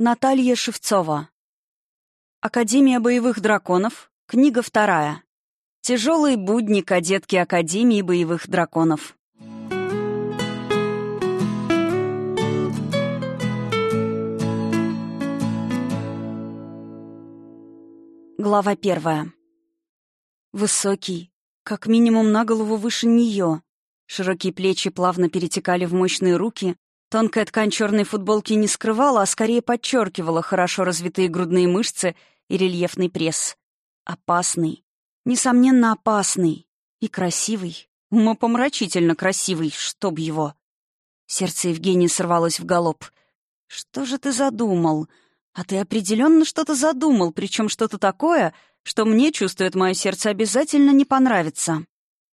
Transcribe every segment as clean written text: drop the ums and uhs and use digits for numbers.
Наталья Шевцова. Академия боевых драконов. Книга 2. Тяжелые будни кадетки Академии боевых драконов. Глава 1. Высокий, как минимум на голову выше нее. Широкие плечи плавно перетекали в мощные руки. Тонкая ткань черной футболки не скрывала, а скорее подчеркивала хорошо развитые грудные мышцы и рельефный пресс. Опасный. Несомненно, опасный. И красивый. Умопомрачительно красивый, чтоб его. Сердце Евгении сорвалось в галоп. «Что же ты задумал? А ты определенно что-то задумал, причем что-то такое, что мне, чувствует мое сердце, обязательно не понравится».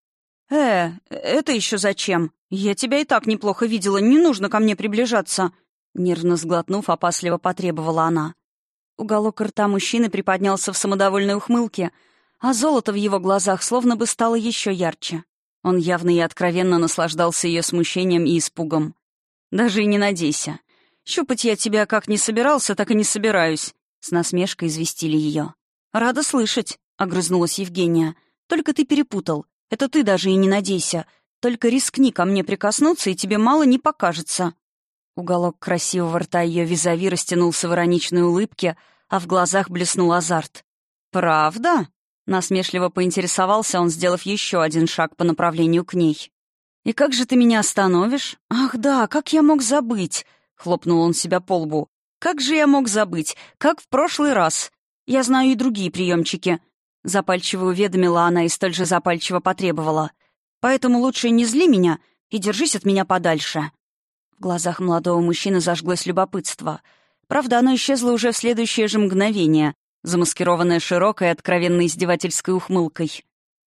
Это еще зачем? Я тебя и так неплохо видела, не нужно ко мне приближаться», — нервно сглотнув, опасливо потребовала она. Уголок рта мужчины приподнялся в самодовольной ухмылке, а золото в его глазах словно бы стало еще ярче. Он явно и откровенно наслаждался ее смущением и испугом. «Даже и не надейся. Щупать я тебя как не собирался, так и не собираюсь», — с насмешкой известили ее. «Рада слышать», — огрызнулась Евгения. «Только ты перепутал. Это ты даже и не надейся. Только рискни ко мне прикоснуться, и тебе мало не покажется». Уголок красивого рта ее визави растянулся в ироничной улыбке, а в глазах блеснул азарт. «Правда?» — насмешливо поинтересовался он, сделав еще один шаг по направлению к ней. «И как же ты меня остановишь? Ах да, как я мог забыть?» — хлопнул он себя по лбу. «Как же я мог забыть? Как в прошлый раз? Я знаю и другие приемчики». Запальчиво уведомила она и столь же запальчиво потребовала. «Поэтому лучше не зли меня и держись от меня подальше». В глазах молодого мужчины зажглось любопытство. Правда, оно исчезло уже в следующее же мгновение, замаскированное широкой и откровенно издевательской ухмылкой.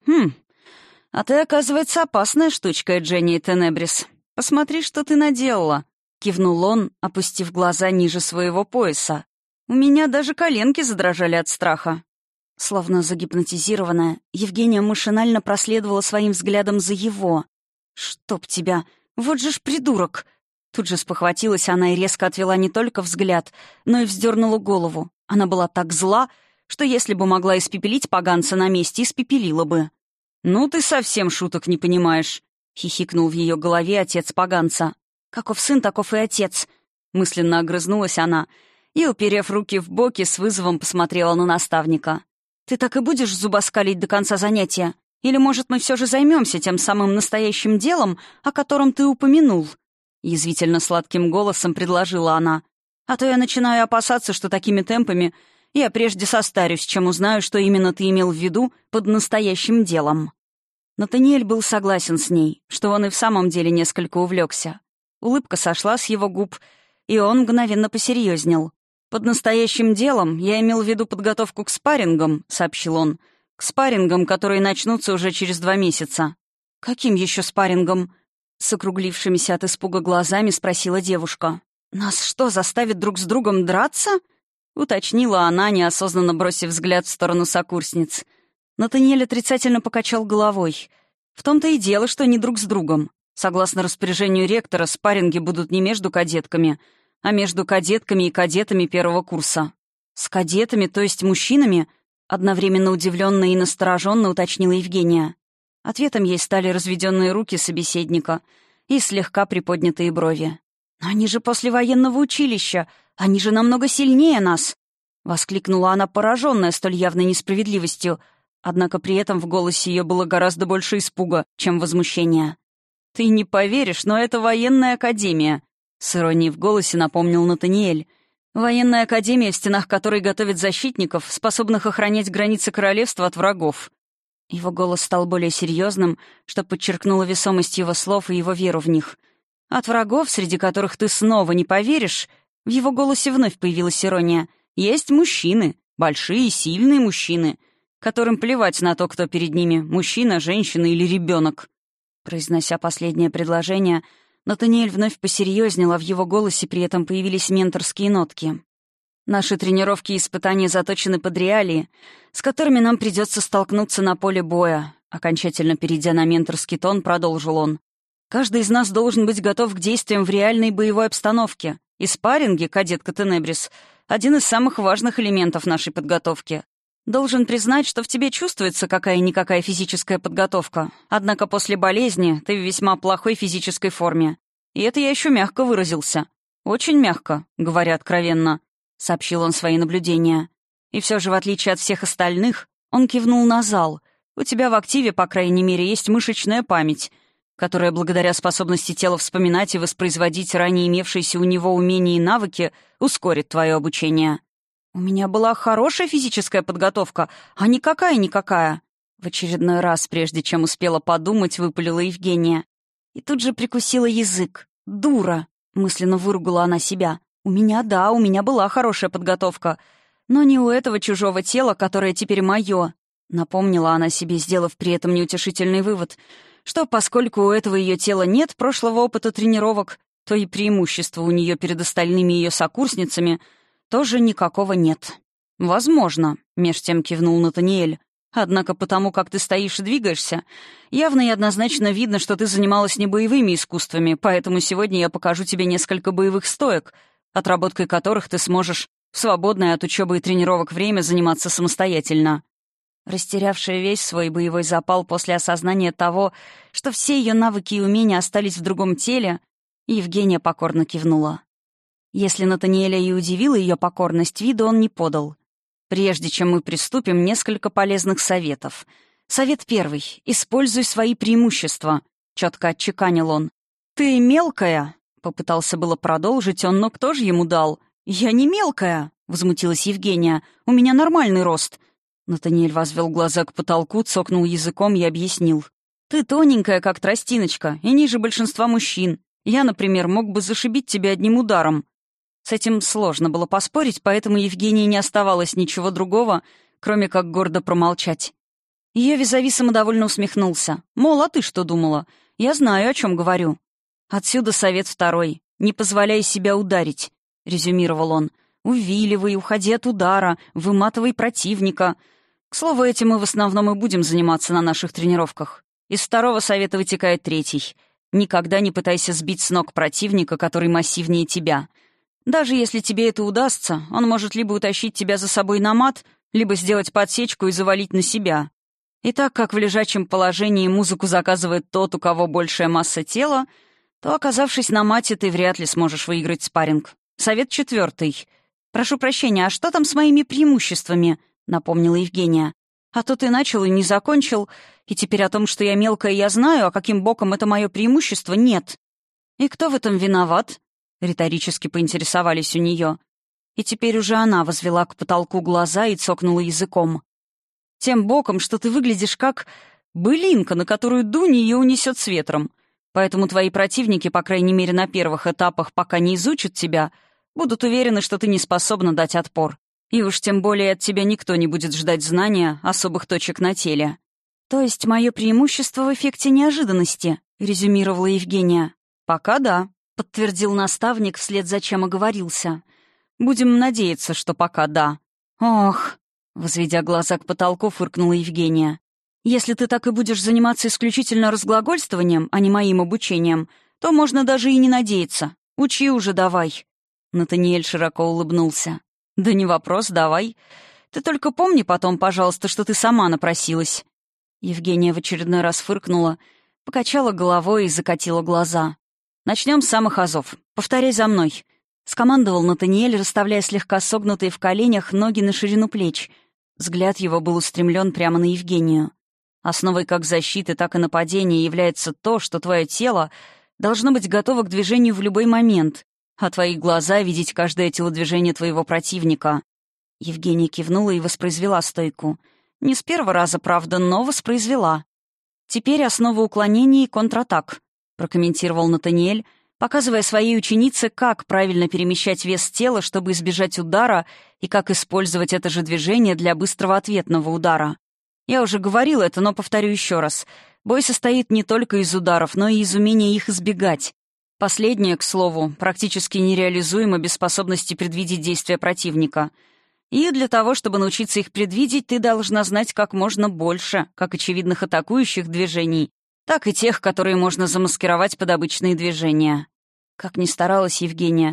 А ты, оказывается, опасная штучка, Дженни Тенебрис. Посмотри, что ты наделала», — кивнул он, опустив глаза ниже своего пояса. «У меня даже коленки задрожали от страха». Словно загипнотизированная, Евгения машинально проследовала своим взглядом за его. «Чтоб тебя! Вот же ж придурок!» Тут же спохватилась она и резко отвела не только взгляд, но и вздернула голову. Она была так зла, что если бы могла испепелить поганца на месте, испепелила бы. «Ну ты совсем шуток не понимаешь», — хихикнул в ее голове отец поганца. «Каков сын, таков и отец», — мысленно огрызнулась она и, уперев руки в боки, с вызовом посмотрела на наставника. «Ты так и будешь зубоскалить до конца занятия? Или, может, мы все же займемся тем самым настоящим делом, о котором ты упомянул?» Язвительно сладким голосом предложила она. «А то я начинаю опасаться, что такими темпами я прежде состарюсь, чем узнаю, что именно ты имел в виду под настоящим делом». Натаниэль был согласен с ней, что он и в самом деле несколько увлекся. Улыбка сошла с его губ, и он мгновенно посерьезнел. «Под настоящим делом я имел в виду подготовку к спаррингам», — сообщил он. «К спаррингам, которые начнутся уже через 2 месяца». «Каким еще спаррингам?» — с округлившимися от испуга глазами спросила девушка. «Нас что, заставят друг с другом драться?» — уточнила она, неосознанно бросив взгляд в сторону сокурсниц. Натаниэль отрицательно покачал головой. «В том-то и дело, что не друг с другом. Согласно распоряжению ректора, спарринги будут не между кадетками, а между кадетками и кадетами 1-го курса». «С кадетами, то есть мужчинами?» — одновременно удивленно и настороженно уточнила Евгения. Ответом ей стали разведенные руки собеседника и слегка приподнятые брови. «Но они же после военного училища! Они же намного сильнее нас!» — воскликнула она, пораженная столь явной несправедливостью, однако при этом в голосе ее было гораздо больше испуга, чем возмущения. «Ты не поверишь, но это военная академия», — с иронией в голосе напомнил Натаниэль. «Военная академия, в стенах которой готовят защитников, способных охранять границы королевства от врагов». Его голос стал более серьезным, что подчеркнуло весомость его слов и его веру в них. «От врагов, среди которых ты снова не поверишь», в его голосе вновь появилась ирония. «Есть мужчины, большие, сильные мужчины, которым плевать на то, кто перед ними, мужчина, женщина или ребенок». Произнося последнее предложение, Натаниэль вновь посерьезнел, а в его голосе при этом появились менторские нотки. «Наши тренировки и испытания заточены под реалии, с которыми нам придется столкнуться на поле боя», окончательно перейдя на менторский тон, продолжил он. «Каждый из нас должен быть готов к действиям в реальной боевой обстановке. И спарринги, кадетка Тенебрис, один из самых важных элементов нашей подготовки. Должен признать, что в тебе чувствуется какая-никакая физическая подготовка. Однако после болезни ты в весьма плохой физической форме. И это я еще мягко выразился. Очень мягко, говоря откровенно, — сообщил он свои наблюдения. И все же, в отличие от всех остальных, он кивнул на зал. У тебя в активе, по крайней мере, есть мышечная память, которая благодаря способности тела вспоминать и воспроизводить ранее имевшиеся у него умения и навыки ускорит твое обучение. «У меня была хорошая физическая подготовка, а никакая-никакая». В очередной раз, прежде чем успела подумать, выпалила Евгения. И тут же прикусила язык. «Дура!» — мысленно выругала она себя. У меня была хорошая подготовка. Но не у этого чужого тела, которое теперь мое». Напомнила она себе, сделав при этом неутешительный вывод, что поскольку у этого ее тела нет прошлого опыта тренировок, то и преимущества у нее перед остальными ее сокурсницами — тоже никакого нет. «Возможно», — меж тем кивнул Натаниэль. «Однако потому, как ты стоишь и двигаешься, явно и однозначно видно, что ты занималась не боевыми искусствами, поэтому сегодня я покажу тебе несколько боевых стоек, отработкой которых ты сможешь в свободное от учебы и тренировок время заниматься самостоятельно». Растерявшая весь свой боевой запал после осознания того, что все ее навыки и умения остались в другом теле, Евгения покорно кивнула. Если Натаниэля и удивила ее покорность, вида он не подал. «Прежде чем мы приступим, несколько полезных советов. Совет первый. Используй свои преимущества», — четко отчеканил он. «Ты мелкая?» — попытался было продолжить он, но кто же ему дал? «Я не мелкая», — возмутилась Евгения. «У меня нормальный рост». Натаниэль возвел глаза к потолку, цокнул языком и объяснил. «Ты тоненькая, как тростиночка, и ниже большинства мужчин. Я, например, мог бы зашибить тебя одним ударом». С этим сложно было поспорить, поэтому Евгении не оставалось ничего другого, кроме как гордо промолчать. Ее визави самодовольно усмехнулся. «Мол, а ты что думала? Я знаю, о чем говорю». «Отсюда совет второй. Не позволяй себя ударить», — резюмировал он. «Увиливай, уходи от удара, выматывай противника. К слову, этим мы в основном и будем заниматься на наших тренировках. Из второго совета вытекает третий. Никогда не пытайся сбить с ног противника, который массивнее тебя. Даже если тебе это удастся, он может либо утащить тебя за собой на мат, либо сделать подсечку и завалить на себя. И так как в лежачем положении музыку заказывает тот, у кого большая масса тела, то, оказавшись на мате, ты вряд ли сможешь выиграть спарринг. Совет четвертый. «Прошу прощения, а что там с моими преимуществами?» — напомнила Евгения. «А то ты начал и не закончил, и теперь о том, что я мелкая, я знаю, а каким боком это мое преимущество, нет». «И кто в этом виноват?» — риторически поинтересовались у нее. И теперь уже она возвела к потолку глаза и цокнула языком. «Тем боком, что ты выглядишь как былинка, на которую дунь ее унесет с ветром. Поэтому твои противники, по крайней мере на первых этапах, пока не изучат тебя, будут уверены, что ты не способна дать отпор. И уж тем более от тебя никто не будет ждать знания особых точек на теле». «То есть мое преимущество в эффекте неожиданности», — резюмировала Евгения. «Пока да», — подтвердил наставник, вслед за чем оговорился. «Будем надеяться, что пока да». «Ох», — возведя глаза к потолку, фыркнула Евгения. «Если ты так и будешь заниматься исключительно разглагольствованием, а не моим обучением, то можно даже и не надеяться. Учи уже давай». Натаниэль широко улыбнулся. «Да не вопрос, давай. Ты только помни потом, пожалуйста, что ты сама напросилась». Евгения в очередной раз фыркнула, покачала головой и закатила глаза. «Начнем с самых азов. Повторяй за мной», — скомандовал Натаниэль, расставляя слегка согнутые в коленях ноги на ширину плеч. Взгляд его был устремлен прямо на Евгению. «Основой как защиты, так и нападения является то, что твое тело должно быть готово к движению в любой момент, а твои глаза видеть каждое телодвижение твоего противника». Евгения кивнула и воспроизвела стойку. Не с первого раза, правда, но воспроизвела. «Теперь основа уклонений и контратак», — прокомментировал Натаниэль, показывая своей ученице, как правильно перемещать вес тела, чтобы избежать удара, и как использовать это же движение для быстрого ответного удара. «Я уже говорил это, но повторю еще раз. Бой состоит не только из ударов, но и из умения их избегать. Последнее, к слову, практически нереализуемо без способности предвидеть действия противника. И для того, чтобы научиться их предвидеть, ты должна знать как можно больше, как очевидных атакующих движений, так и тех, которые можно замаскировать под обычные движения». Как ни старалась Евгения,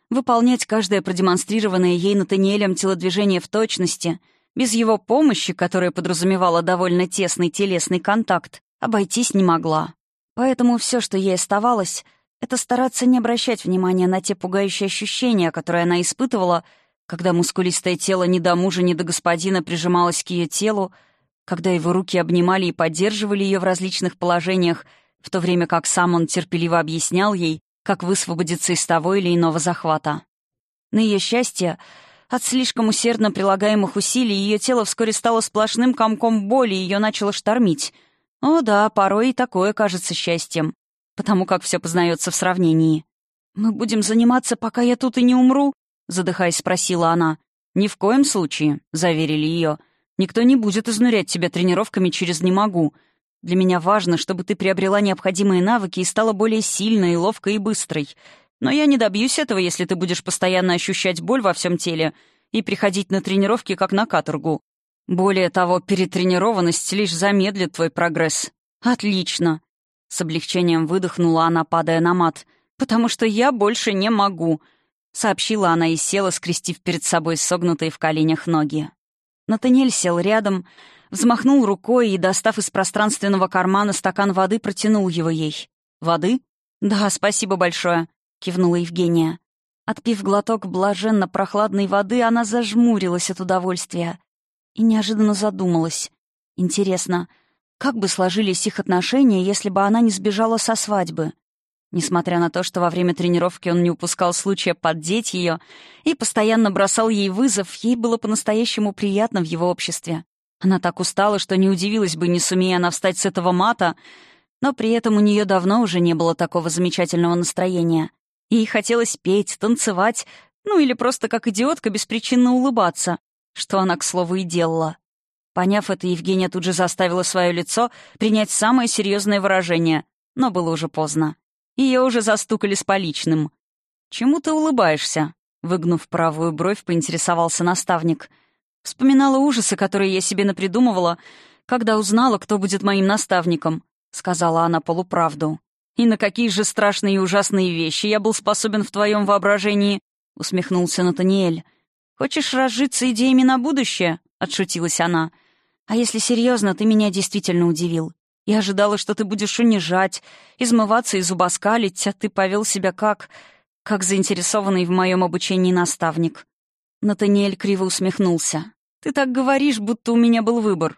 выполнять каждое продемонстрированное ей Натаниэлем телодвижение в точности, без его помощи, которая подразумевала довольно тесный телесный контакт, обойтись не могла. Поэтому все, что ей оставалось, это стараться не обращать внимания на те пугающие ощущения, которые она испытывала, когда мускулистое тело ни до мужа, ни до господина прижималось к ее телу, когда его руки обнимали и поддерживали ее в различных положениях, в то время как сам он терпеливо объяснял ей, как высвободиться из того или иного захвата. На ее счастье, от слишком усердно прилагаемых усилий ее тело вскоре стало сплошным комком боли, и ее начало штормить. О да, порой и такое кажется счастьем, потому как все познается в сравнении. «Мы будем заниматься, пока я тут и не умру?» — задыхаясь, спросила она. «Ни в коем случае», — заверили ее. «Никто не будет изнурять тебя тренировками через «не могу». Для меня важно, чтобы ты приобрела необходимые навыки и стала более сильной, ловкой и быстрой. Но я не добьюсь этого, если ты будешь постоянно ощущать боль во всем теле и приходить на тренировки как на каторгу. Более того, перетренированность лишь замедлит твой прогресс». «Отлично!» — с облегчением выдохнула она, падая на мат. «Потому что я больше не могу», — сообщила она и села, скрестив перед собой согнутые в коленях ноги. Натаниэль сел рядом, взмахнул рукой и, достав из пространственного кармана стакан воды, протянул его ей. «Воды?» «Да, спасибо большое», — кивнула Евгения. Отпив глоток блаженно прохладной воды, она зажмурилась от удовольствия и неожиданно задумалась. Интересно, как бы сложились их отношения, если бы она не сбежала со свадьбы? Несмотря на то, что во время тренировки он не упускал случая поддеть ее и постоянно бросал ей вызов, ей было по-настоящему приятно в его обществе. Она так устала, что не удивилась бы, не сумея она встать с этого мата, но при этом у нее давно уже не было такого замечательного настроения. Ей хотелось петь, танцевать, ну или просто как идиотка беспричинно улыбаться, что она, к слову, и делала. Поняв это, Евгения тут же заставила свое лицо принять самое серьезное выражение, но было уже поздно. Ее уже застукали с поличным. «Чему ты улыбаешься?» Выгнув правую бровь, поинтересовался наставник. «Вспоминала ужасы, которые я себе напридумывала, когда узнала, кто будет моим наставником», — сказала она полуправду. «И на какие же страшные и ужасные вещи я был способен в твоем воображении?» — усмехнулся Натаниэль. «Хочешь разжиться идеями на будущее?» — отшутилась она. «А если серьезно, ты меня действительно удивил. Я ожидала, что ты будешь унижать, измываться и зубоскалить, а ты повел себя как заинтересованный в моем обучении наставник». Натаниэль криво усмехнулся. «Ты так говоришь, будто у меня был выбор.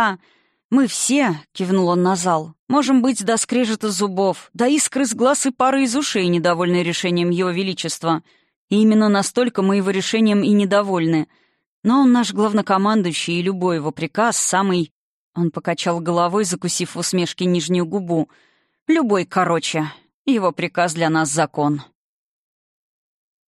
Мы все, — кивнул он на зал, — можем быть до скрежета зубов, до искры с глаз и пары из ушей, недовольны решением Его Величества. И именно настолько мы его решением и недовольны. Но он наш главнокомандующий, и любой его приказ самый...» Он покачал головой, закусив в усмешке нижнюю губу. «Любой, короче. Его приказ для нас — закон».